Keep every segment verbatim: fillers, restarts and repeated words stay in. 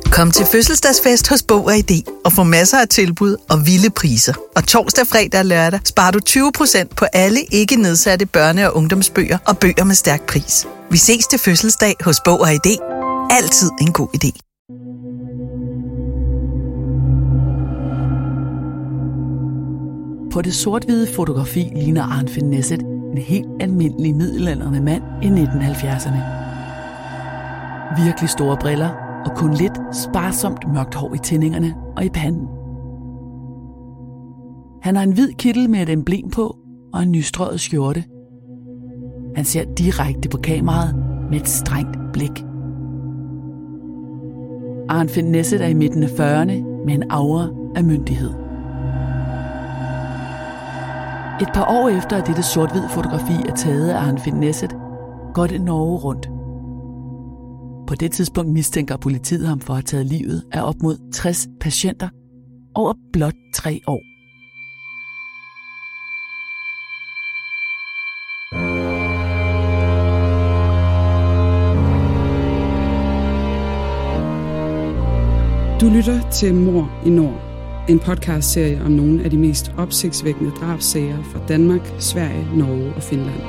Kom til fødselsdagsfest hos Bog og I D og få masser af tilbud og vilde priser. Og torsdag, fredag og lørdag sparer du tyve procent på alle ikke nedsatte børne- og ungdomsbøger og bøger med stærk pris. Vi ses til fødselsdag hos Bog og I D. Altid en god idé. På det sort-hvide fotografi ligner Arnfinn Nesset en helt almindelig middelaldrende mand i nitten halvfjerdserne. Virkelig store briller og kun lidt sparsomt mørkt hår i tændingerne og i panden. Han har en hvid kittel med et emblem på og en nystrøget skjorte. Han ser direkte på kameraet med et strengt blik. Arnfinn Nesset er i midten af fyrrerne med en aura af myndighed. Et par år efter, at dette sort-hvid fotografi er taget af Arnfinn Nesset, går det Norge rundt. På det tidspunkt mistænker politiet ham for at have taget livet af op mod tres patienter over blot tre år. Du lytter til Mord i Nord, en podcastserie om nogle af de mest opsigtsvækkende drabssager fra Danmark, Sverige, Norge og Finland.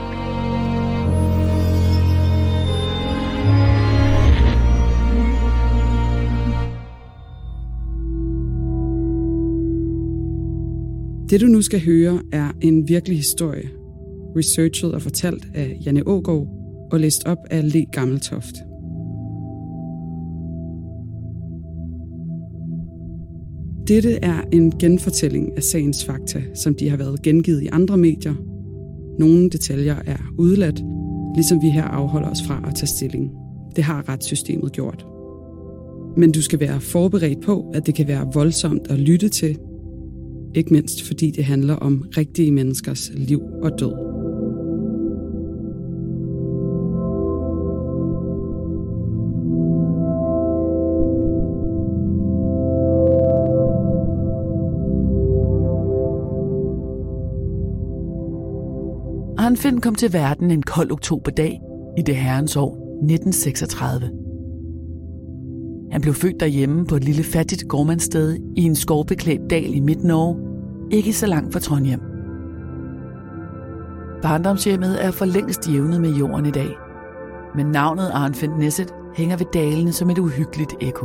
Det du nu skal høre er en virkelig historie, researchet og fortalt af Janne Aagaard og læst op af Le Gammeltoft. Dette er en genfortælling af sagens fakta, som de har været gengivet i andre medier. Nogle detaljer er udeladt, ligesom vi her afholder os fra at tage stilling. Det har retssystemet gjort. Men du skal være forberedt på, at det kan være voldsomt at lytte til, ikke mindst fordi det handler om rigtige menneskers liv og død. Arnfinn kom til verden en kold oktoberdag i det herrens år nitten seksogtredive. Han blev født derhjemme på et lille fattigt gårdmandssted i en skovbeklædt dal i Midt-Norge, ikke så langt fra Trondheim. Barndomshjemmet er for længst jævnet med jorden i dag, men navnet Arnfinn Nesset hænger ved dalene som et uhyggeligt ekko.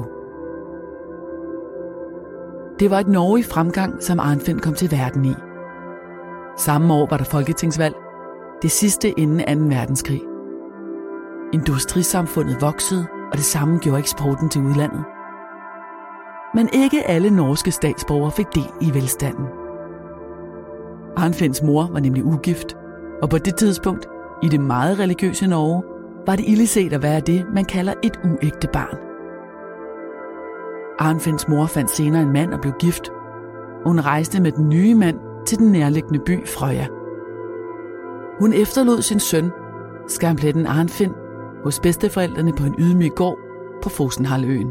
Det var et Norge i fremgang, som Arnfinn kom til verden i. Samme år var der folketingsvalg, det sidste inden anden verdenskrig. Industrisamfundet voksede, og det samme gjorde eksporten til udlandet. Men ikke alle norske statsborgere fik del i velstanden. Arnfinns mor var nemlig ugift, og på det tidspunkt, i det meget religiøse Norge, var det illeset at være det, man kalder et uægte barn. Arnfinns mor fandt senere en mand og blev gift. Hun rejste med den nye mand til den nærliggende by Frøya. Hun efterlod sin søn, skampletten Arnfinn, hos bedsteforældrene på en ydmyg gård på Fosenhalvøen.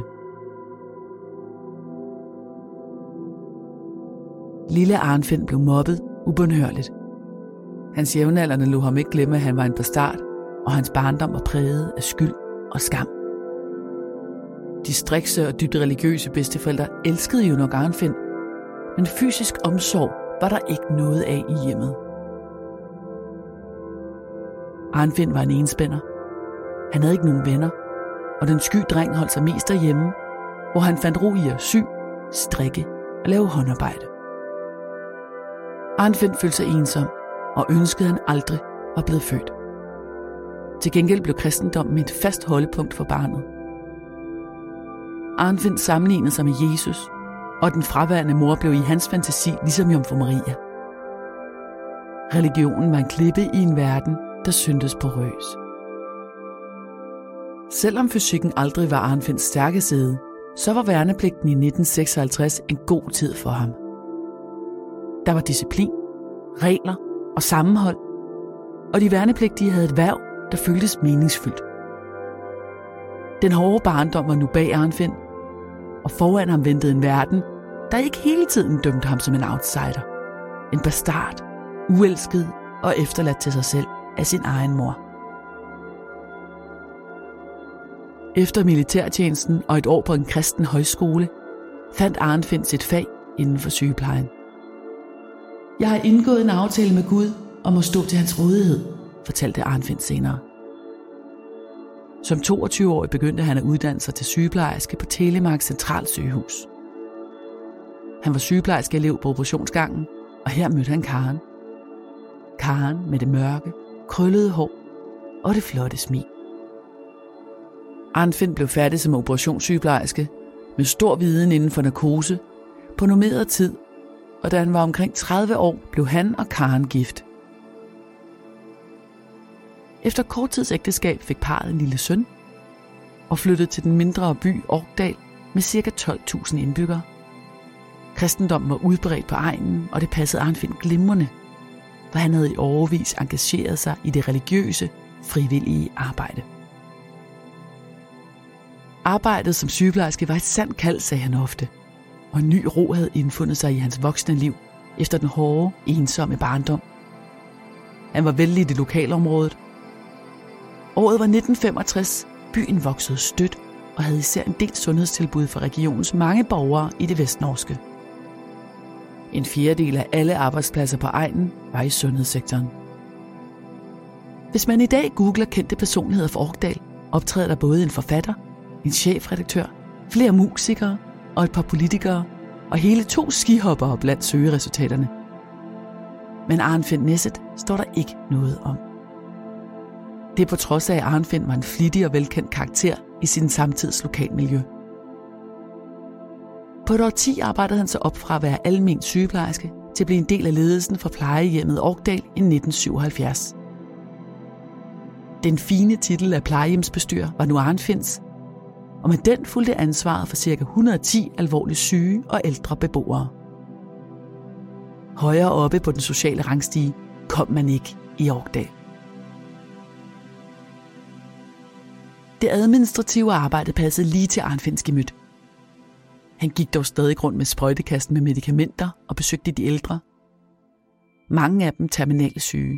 Lille Arnfinn blev mobbet ubønhørligt. Hans jævnaldrende lod ham ikke glemme, at han var en bastard, og hans barndom var præget af skyld og skam. De strikse og dybt religiøse bedsteforældre elskede jo nok Arnfinn, men fysisk omsorg var der ikke noget af i hjemmet. Arnfinn var en enspænder. Han havde ikke nogen venner, og den sky dreng holdt sig mest derhjemme, hvor han fandt ro i at sy, strikke og lave håndarbejde. Arnfinn følte sig ensom, og ønskede han aldrig var blevet født. Til gengæld blev kristendommen et fast holdepunkt for barnet. Arnfinn sammenlignede sig med Jesus, og den fraværende mor blev i hans fantasi ligesom Jomfru Maria. Religionen var en klippe i en verden, der syntes porøs. Selvom fysikken aldrig var Arnfinns stærke side, så var værnepligten i nitten seksoghalvtreds en god tid for ham. Der var disciplin, regler og sammenhold, og de værnepligtige havde et hverv, der føltes meningsfyldt. Den hårde barndom var nu bag Arnfinn, og foran ham ventede en verden, der ikke hele tiden dømte ham som en outsider. En bastard, uelsket og efterladt til sig selv af sin egen mor. Efter militærtjenesten og et år på en kristen højskole, fandt Arnfinn sit fag inden for sygeplejen. Jeg har indgået en aftale med Gud om at stå til hans rådighed, fortalte Arnfinn senere. Som toogtyve-årig begyndte han at uddanne sig til sygeplejerske på Telemark Centralsygehus. Han var sygeplejerskeelev på operationsgangen, og her mødte han Karen. Karen med det mørke, krøllede hår og det flotte smil. Arnfinn blev færdig som operationssygeplejerske med stor viden inden for narkose på normeret tid, og da han var omkring tredive år, blev han og Karen gift. Efter kort tids ægteskab fik parret en lille søn og flyttede til den mindre by Orkdal med ca. tolv tusind indbyggere. Kristendommen var udbredt på egnen, og det passede Arnfinn glimrende, for han havde i årevis engageret sig i det religiøse, frivillige arbejde. Arbejdet som sygeplejerske var et sandt kald, sagde han ofte, og en ny ro havde indfundet sig i hans voksne liv efter den hårde, ensomme barndom. Han var vældig i lokalområdet. Året var nitten femogtres, byen voksede stødt og havde især en del sundhedstilbud for regionens mange borgere i det vestnorske. En fjerdedel af alle arbejdspladser på egnen var i sundhedssektoren. Hvis man i dag googler kendte personligheder fra Orkdal, optræder der både en forfatter, en chefredaktør, flere musikere og et par politikere, og hele to skihoppere blandt søgeresultaterne. Men Arnfinn Nesset står der ikke noget om. Det er på trods af, at Arnfinn var en flittig og velkendt karakter i sin samtids lokalmiljø. På et årti arbejdede han sig op fra at være almen sygeplejerske til at blive en del af ledelsen for plejehjemmet Orkdal i nitten syvoghalvfjerds. Den fine titel af plejehjemsbestyrer var nu Arnfinns, og med den fulgte ansvaret for ca. et hundrede og ti alvorligt syge og ældre beboere. Højere oppe på den sociale rangstige kom man ikke i Orkdal. Det administrative arbejde passede lige til Arnfinns gemyt. Han gik dog stadig rundt med sprøjtekasten med medicamenter og besøgte de ældre. Mange af dem terminale syge.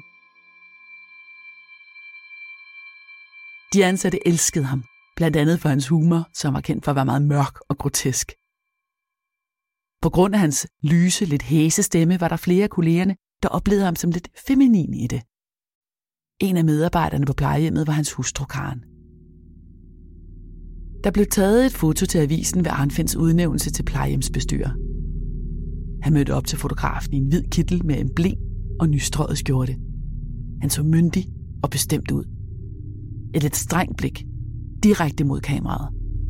De ansatte elskede ham, blandt andet for hans humor, som var kendt for at være meget mørk og grotesk. På grund af hans lyse, lidt hæse stemme, var der flere af kollegerne, der oplevede ham som lidt feminin i det. En af medarbejderne på plejehjemmet var hans hustru Karen. Der blev taget et foto til avisen ved Arnfinns udnævnelse til plejehjemsbestyrer. Han mødte op til fotografen i en hvid kittel med emblem og nystrøget skjorte. Han så myndig og bestemt ud. Et lidt strengt blik, direkte mod kameraet.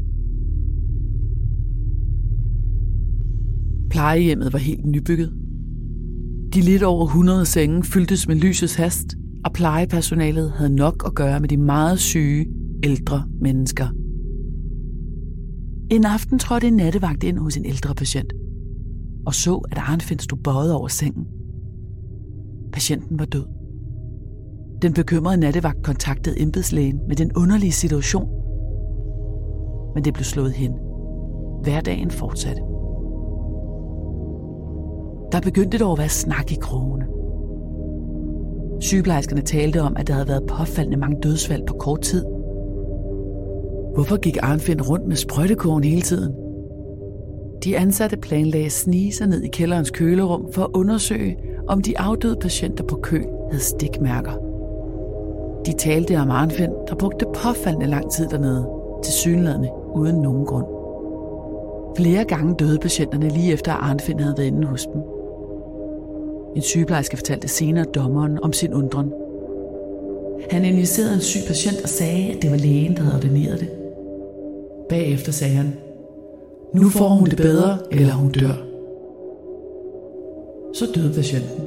Plejehjemmet var helt nybygget. De lidt over hundrede senge fyldtes med lysets hast, og plejepersonalet havde nok at gøre med de meget syge, ældre mennesker. En aften trådte en nattevagt ind hos en ældre patient, og så, at Arnfinn stod bøjet over sengen. Patienten var død. Den bekymrede nattevagt kontaktede embedslægen med den underlige situation, men det blev slået hen. Hverdagen fortsatte. Der begyndte dog at være snak i krogene. Sygeplejerskerne talte om, at der havde været påfaldende mange dødsfald på kort tid. Hvorfor gik Arnfinn rundt med sprøjtekurven hele tiden? De ansatte planlagde at snige sig ned i kælderens kølerum for at undersøge, om de afdøde patienter på kø havde stikmærker. De talte om Arnfinn, der brugte påfaldende lang tid dernede, tilsyneladende uden nogen grund. Flere gange døde patienterne lige efter, at Arnfinn havde været inde hos dem. En sygeplejerske fortalte senere dommeren om sin undren. Han analyserede en syg patient og sagde, at det var lægen, der havde ordineret det. Bagefter sagde han, nu får hun det bedre, eller hun dør. Så døde patienten.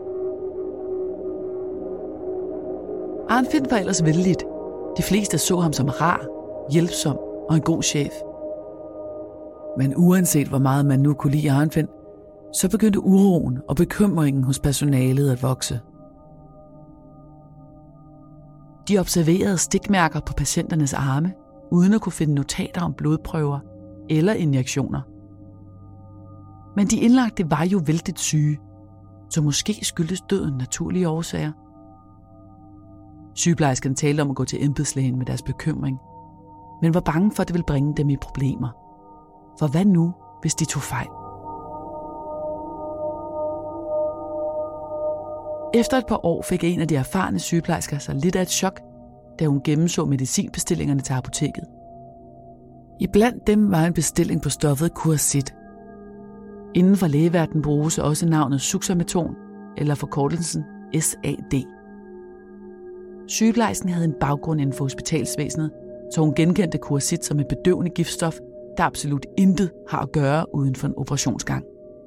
Arnfinn var ellers vellidt. De fleste så ham som rar, hjælpsom og en god chef. Men uanset hvor meget man nu kunne lide Arnfinn, så begyndte uroen og bekymringen hos personalet at vokse. De observerede stikmærker på patienternes arme, uden at kunne finde notater om blodprøver eller injektioner. Men de indlagte var jo vældigt syge, så måske skyldtes døden naturlige årsager. Sygeplejerskerne talte om at gå til embedslægen med deres bekymring, men var bange for, at det ville bringe dem i problemer. For hvad nu, hvis de tog fejl? Efter et par år fik en af de erfarne sygeplejersker sig lidt af et chok, da hun gennemså medicinbestillingerne til apoteket. Iblandt dem var en bestilling på stoffet Curacit. Inden for lægeverdenen bruges også navnet Suxameton, eller forkortelsen S A D. Sygeplejersken havde en baggrund inden for hospitalsvæsenet, så hun genkendte Curacit som et bedøvende giftstof, der absolut intet har at gøre uden for en operationsgang.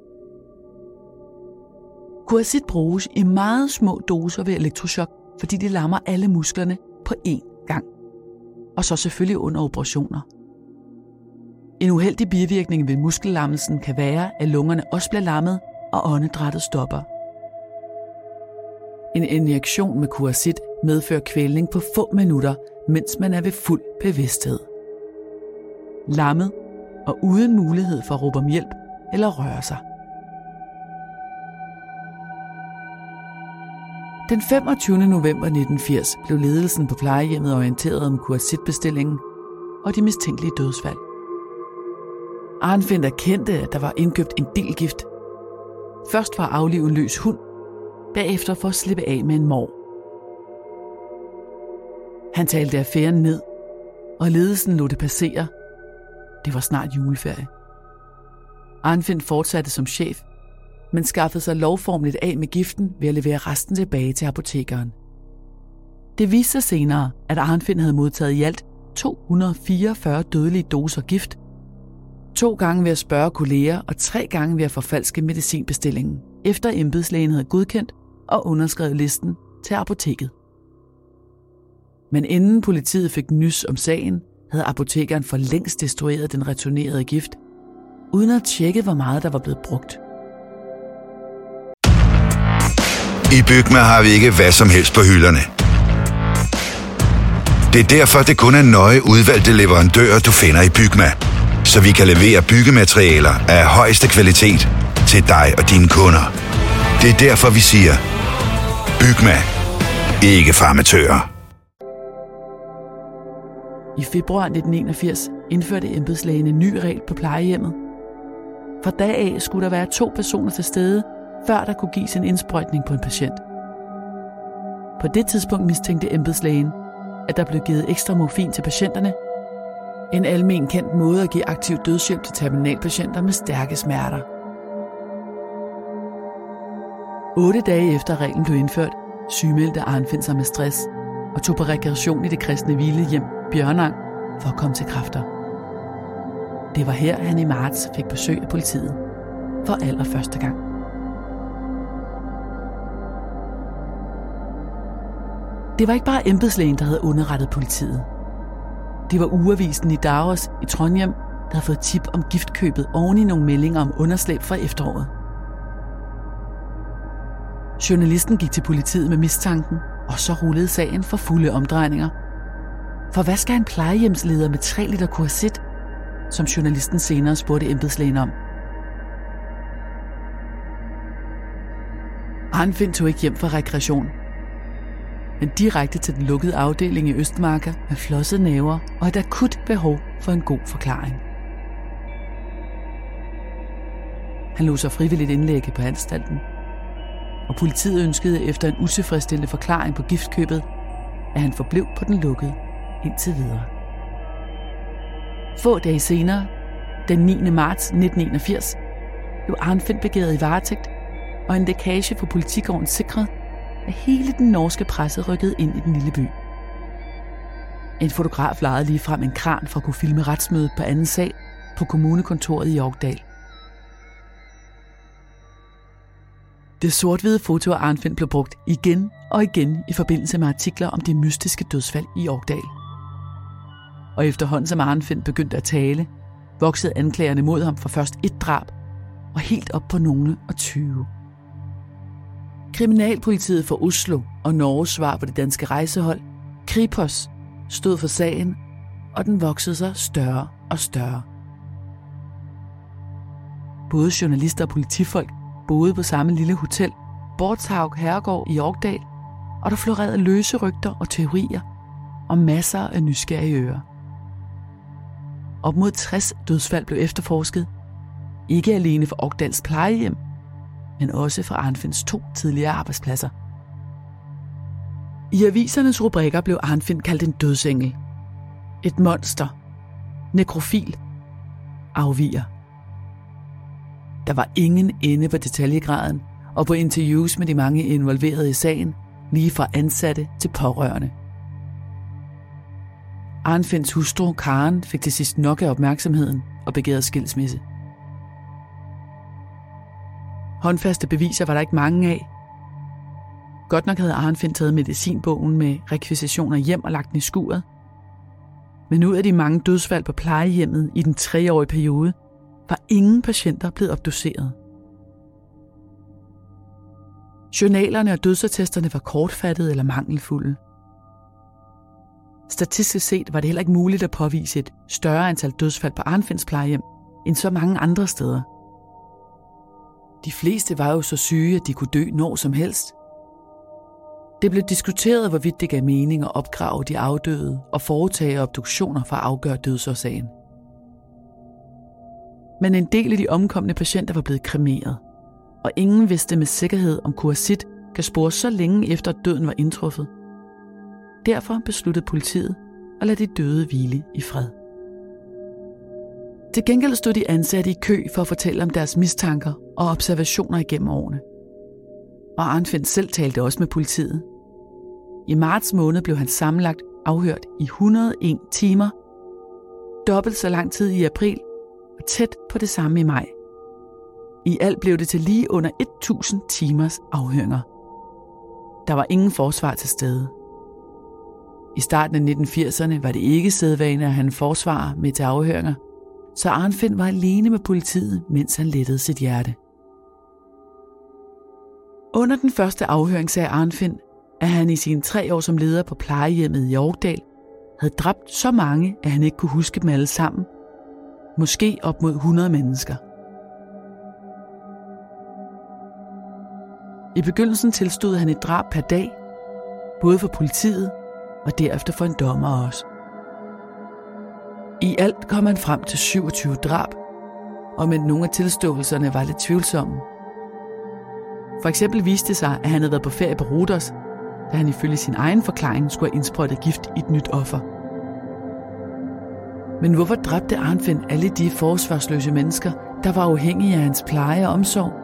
Curacit bruges i meget små doser ved elektrochok, fordi det lammer alle musklerne på én gang. Og så selvfølgelig under operationer. En uheldig bivirkning ved muskellammelsen kan være, at lungerne også bliver lammet, og åndedrættet stopper. En injektion med Curacit medfører kvælning på få minutter, mens man er ved fuld bevidsthed. Lammet og uden mulighed for at råbe om hjælp eller røre sig. Den femogtyvende november nitten firs blev ledelsen på plejehjemmet orienteret om Curacit-bestillingen og de mistænkelige dødsfald. Arnfinn erkendte, at der var indkøbt en del gift. Først for at aflive en løs hund, bagefter for at slippe af med en mor. Han talte affæren ned, og ledelsen lod det passere. Det var snart juleferie. Arnfinn fortsatte som chef, men skaffede sig lovformeligt af med giften ved at levere resten tilbage til apotekeren. Det viste sig senere, at Arnfinn havde modtaget i alt to hundrede og fireogfyrre dødelige doser gift, to gange ved at spørge kolleger og tre gange ved at forfalske medicinbestillingen, efter embedslægen havde godkendt og underskrevet listen til apoteket. Men inden politiet fik nys om sagen, havde apotekeren for længst destrueret den returnerede gift, uden at tjekke, hvor meget der var blevet brugt. I Bygma har vi ikke hvad som helst på hylderne. Det er derfor, det kun er nøje udvalgte leverandører, du finder i Bygma, så vi kan levere byggematerialer af højeste kvalitet til dig og dine kunder. Det er derfor, vi siger, Bygma, ikke for amatører. I februar nitten enogfirs indførte embedslægen en ny regel på plejehjemmet. Fra dag af skulle der være to personer til stede, før der kunne gives en indsprøjtning på en patient. På det tidspunkt mistænkte embedslægen, at der blev givet ekstra morfin til patienterne, en almen kendt måde at give aktiv dødshjælp til terminalpatienter med stærke smerter. Otte dage efter reglen blev indført, sygemeldte Arnfinn sig med stress og tog på rekreation i det kristne hvilehjem Bjørnang for at komme til kræfter. Det var her, han i marts fik besøg af politiet for allerførste gang. Det var ikke bare embedslægen, der havde underrettet politiet. Det var ugeavisen i Nidaros i Trondheim, der havde fået tip om giftkøbet oven i nogle meldinger om underslæb fra efteråret. Journalisten gik til politiet med mistanken, og så rullede sagen for fulde omdrejninger. For hvad skal en plejehjemsleder med tre liter Curacit, som journalisten senere spurgte embedslægen om? Arnfinn tog ikke hjem fra rekreation, men direkte til den lukkede afdeling i Østmarka med flossede næver og et akut behov for en god forklaring. Han lod sig frivilligt indlægge på anstalten, og politiet ønskede efter en utilfredsstillende forklaring på giftkøbet, at han forblev på den lukkede indtil videre. Få dage senere, den niende marts nitten enogfirs, blev Arnfinn begæret i varetægt, og en lækage fra politigården sikrede, at hele den norske presse rykkede ind i den lille by. En fotograf lejede lige frem en kran for at kunne filme retsmødet på anden sal på kommunekontoret i Orkdal. Det sort-hvide foto af Arnfinn blev brugt igen og igen i forbindelse med artikler om de mystiske dødsfald i Orkdal. Og efterhånden som Arnfinn begyndte at tale, voksede anklagerne mod ham for først et drab og helt op på nogle og tyve. Kriminalpolitiet for Oslo og Norges svar på det danske rejsehold, Kripos, stod for sagen, og den voksede sig større og større. Både journalister og politifolk boede på samme lille hotel, Borthaug Herregård i Orkdal, og der florerede løse rygter og teorier og masser af nysgerrige ører. Op mod tres dødsfald blev efterforsket. Ikke alene for Okdals plejehjem, men også for Arnfinds to tidligere arbejdspladser. I avisernes rubrikker blev Arnfind kaldt en dødsengel, et monster, nekrofil, afviger. Der var ingen ende på detaljegraden og på interviews med de mange involverede i sagen, lige fra ansatte til pårørende. Arnfinds hustru Karen fik til sidst nok af opmærksomheden og begærede skilsmisse. Håndfaste beviser var der ikke mange af. Godt nok havde Arnfind taget medicinbogen med rekvisitioner hjem og lagt den i skuret. Men ud af de mange dødsfald på plejehjemmet i den treårige periode, var ingen patienter blevet obduceret. Journalerne og dødsattesterne var kortfattede eller mangelfulde. Statistisk set var det heller ikke muligt at påvise et større antal dødsfald på Arnfinds plejehjem end så mange andre steder. De fleste var jo så syge, at de kunne dø når som helst. Det blev diskuteret, hvorvidt det gav mening at opgrave de afdøde og foretage obduktioner for at afgøre dødsårsagen. Men en del af de omkomne patienter var blevet kremeret, og ingen vidste med sikkerhed, om kuarsit kan spores så længe efter at døden var indtruffet. Derfor besluttede politiet at lade de døde hvile i fred. Til gengæld stod de ansatte i kø for at fortælle om deres mistanker og observationer igennem årene. Og Arnfind selv talte også med politiet. I marts måned blev han sammenlagt afhørt i et hundrede og en timer, dobbelt så lang tid i april og tæt på det samme i maj. I alt blev det til lige under tusind timers afhøringer. Der var ingen forsvar til stede. I starten af nitten firserne var det ikke sædvane at have en forsvarer med til afhøringer, så Arnfind var alene med politiet, mens han lettede sit hjerte. Under den første afhøring sagde Arnfind, at han i sine tre år som leder på plejehjemmet i Orkdal havde dræbt så mange, at han ikke kunne huske dem alle sammen. Måske op mod hundrede mennesker. I begyndelsen tilstod han et drab per dag, både for politiet og derefter for en dommer også. I alt kom han frem til syvogtyve drab, og men nogle af tilståelserne var lidt tvivlsomme. For eksempel viste det sig, at han havde været på ferie på Rhodos, da han ifølge sin egen forklaring skulle have indsprøjtet gift i et nyt offer. Men hvorfor dræbte Arnfind alle de forsvarsløse mennesker, der var afhængige af hans pleje og omsorg?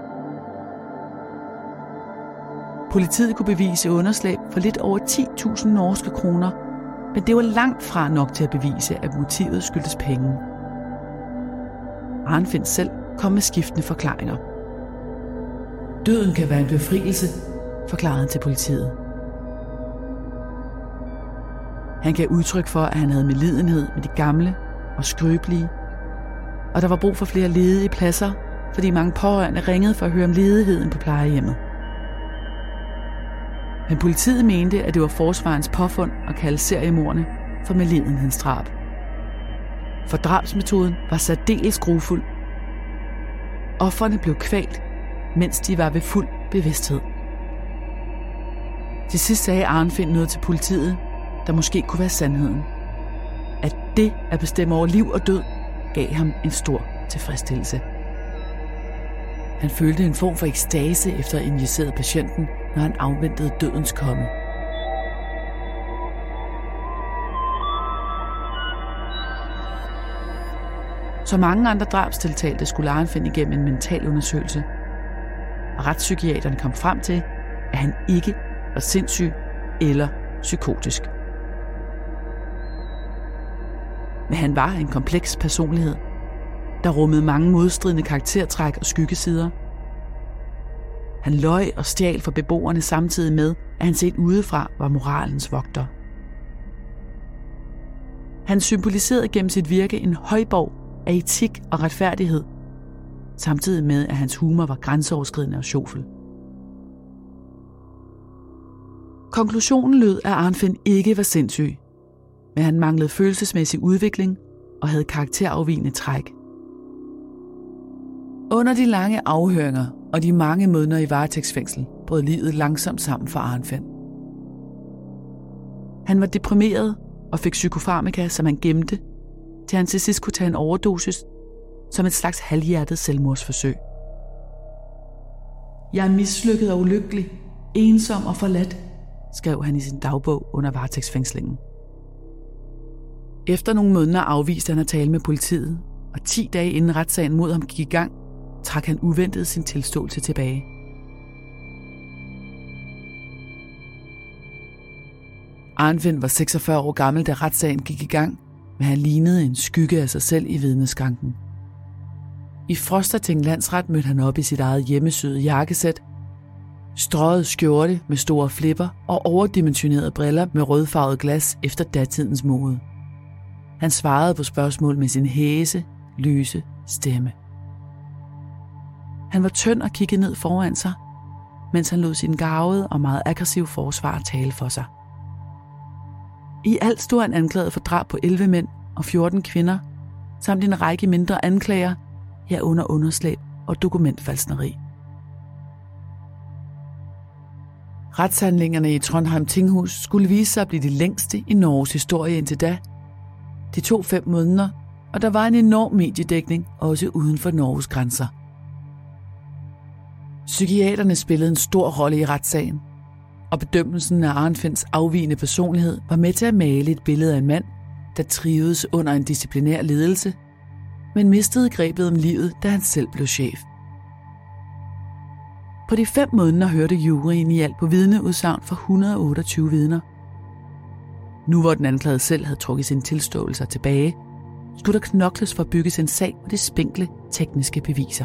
Politiet kunne bevise underslæb for lidt over ti tusind norske kroner, men det var langt fra nok til at bevise, at motivet skyldtes penge. Arnfind selv kom med skiftende forklaringer. Døden kan være en befrielse, forklarede han til politiet. Han gav udtryk for, at han havde medlidenhed med de gamle og skrøbelige, og der var brug for flere ledige pladser, fordi mange pårørende ringede for at høre om ledigheden på plejehjemmet. Men politiet mente, at det var forsvarens påfund at kalde seriemordene for medlidenhedsdrab. For drabsmetoden var særdeles grufuld. Ofrene blev kvalt, mens de var ved fuld bevidsthed. Til sidst sagde Arnfind noget til politiet, der måske kunne være sandheden. At det at bestemme over liv og død gav ham en stor tilfredsstillelse. Han følte en form for ekstase efter at injicere patienten, når han afventede dødens komme. Som mange andre drabstiltalte skulle Arnfind igennem en mental undersøgelse, og retspsykiaterne kom frem til, at han ikke var sindssyg eller psykotisk. Men han var en kompleks personlighed, der rummede mange modstridende karaktertræk og skyggesider. Han løj og stjal for beboerne samtidig med, at han set udefra var moralens vogter. Han symboliserede gennem sit virke en højborg af etik og retfærdighed, samtidig med, at hans humor var grænseoverskridende og sjofel. Konklusionen lød, at Arnfind ikke var sindssyg, men han manglede følelsesmæssig udvikling og havde karakterafvigende træk. Under de lange afhøringer og de mange måneder i varetægtsfængsel brød livet langsomt sammen for Arnfind. Han var deprimeret og fik psykofarmaka, som han gemte, til han til sidst kunne tage en overdosis som et slags halvhjertet selvmordsforsøg. Jeg er mislykket og ulykkelig, ensom og forladt, skrev han i sin dagbog under varetægtsfængslingen. Efter nogle måneder afviste han at tale med politiet, og ti dage inden retssagen mod ham gik i gang, trak han uventet sin tilståelse tilbage. Arnfinn var seksogfyrre år gammel, da retssagen gik i gang, men han lignede en skygge af sig selv i vidneskranken. I Frostating landsret mødte han op i sit eget hjemmesyede jakkesæt, strøget skjorte med store flipper og overdimensionerede briller med rødfarvet glas efter datidens mode. Han svarede på spørgsmål med sin hæse, lyse stemme. Han var tynd og kiggede ned foran sig, mens han lod sin garvede og meget aggressive forsvar tale for sig. I alt stod han anklaget for drab på elleve mænd og fjorten kvinder, samt en række mindre anklager, herunder underslæb og dokumentfalskneri. Retshandlingerne i Trondheim Tinghus skulle vise sig at blive de længste i Norges historie indtil da. De tog fem måneder, og der var en enorm mediedækning også uden for Norges grænser. Psykiaterne spillede en stor rolle i retssagen, og bedømmelsen af Arnfinns afvigende personlighed var med til at male et billede af en mand, der trivedes under en disciplinær ledelse, men mistede grebet om livet, da han selv blev chef. På de fem måneder hørte juryen i alt på vidneudsagn for et hundrede og otteogtyve vidner. Nu hvor den anklagede selv havde trukket sine tilståelser tilbage, skulle der knokles for at bygge en sag på de spinkle tekniske beviser.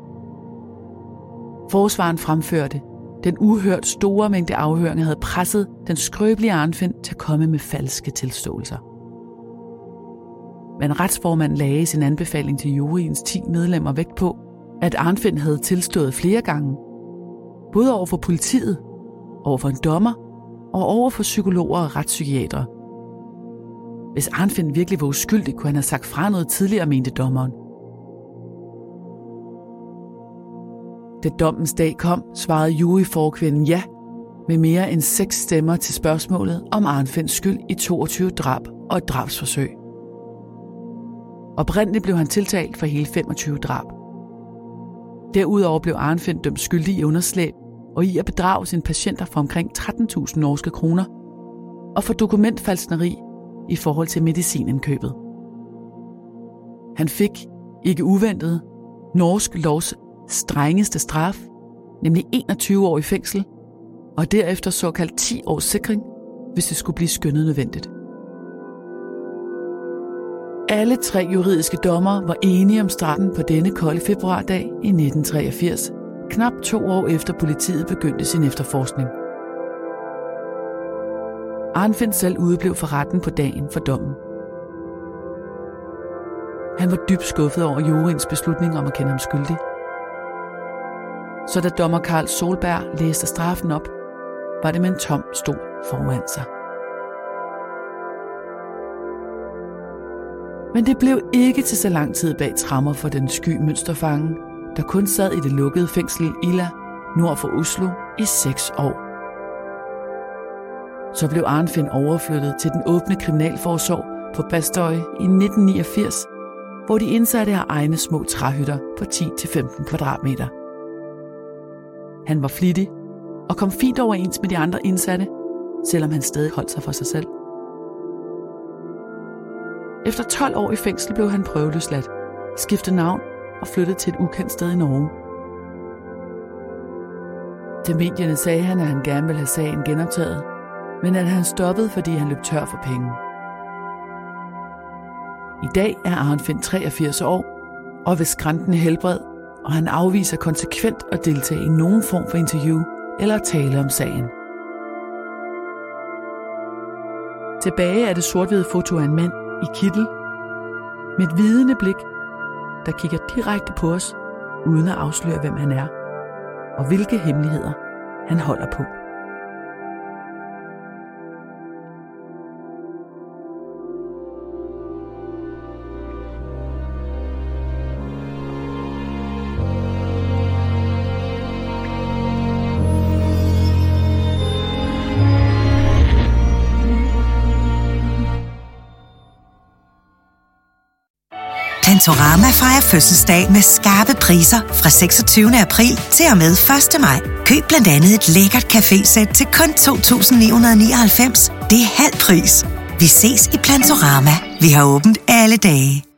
Forsvaren fremførte, den uhørt store mængde afhøringer havde presset den skrøbelige Arnfinn til at komme med falske tilståelser. Men retsformanden lagde sin anbefaling til juryens ti medlemmer vægt på, at Arnfinn havde tilstået flere gange, både over for politiet, over for en dommer og over for psykologer og retspsykiatere. Hvis Arnfinn virkelig var uskyldig, kunne han have sagt fra noget tidligere, mente dommeren. Da dommens dag kom, svarede juryforkvinden ja, med mere end seks stemmer til spørgsmålet om Arnfinns skyld i toogtyve drab og et drabsforsøg. Oprindeligt blev han tiltalt for hele femogtyve drab. Derudover blev Arnfinn dømt skyldig i underslæb og i at bedrage sine patienter for omkring tretten tusind norske kroner og for dokumentfalskneri i forhold til medicinindkøbet. Han fik, ikke uventet, norsk lovs strengeste straf, nemlig enogtyve år i fængsel, og derefter såkaldt ti års sikring, hvis det skulle blive skønnet nødvendigt. Alle tre juridiske dommere var enige om straffen på denne kolde februardag i nitten treogfirs, knap to år efter politiet begyndte sin efterforskning. Arnfinn selv udeblev for retten på dagen for dommen. Han var dybt skuffet over juryens beslutning om at kende ham skyldig. Så da dommer Karl Solberg læste straffen op, var det med en tom stol foran sig. Men det blev ikke til så lang tid bag tremmer for den sky mønsterfange, der kun sad i det lukkede fængsel Ila nord for Oslo i seks år. Så blev Arnfinn overflyttet til den åbne kriminalforsorg på Bastøy i nitten niogfirs, hvor de indsatte har egne små træhytter på ti til femten kvadratmeter. Han var flittig og kom fint overens med de andre indsatte, selvom han stadig holdt sig for sig selv. Efter tolv år i fængsel blev han prøveløsladt, skiftede navn og flyttede til et ukendt sted i Norge. Til medierne sagde han, at han gerne ville have sagen genoptaget, men at han stoppede, fordi han løb tør for penge. I dag er Arnfinn treogfirs år og ved skrantende helbred, og han afviser konsekvent at deltage i nogen form for interview eller tale om sagen. Tilbage er det sort-hvide foto af en mand i kittel med et vidende blik, der kigger direkte på os, uden at afsløre, hvem han er, og hvilke hemmeligheder han holder på. Plantorama fejrer fødselsdag med skarpe priser fra seksogtyvende april til og med første maj. Køb blandt andet et lækkert cafésæt til kun to tusind ni hundrede nioghalvfems. Det er halv pris. Vi ses i Plantorama. Vi har åbent alle dage.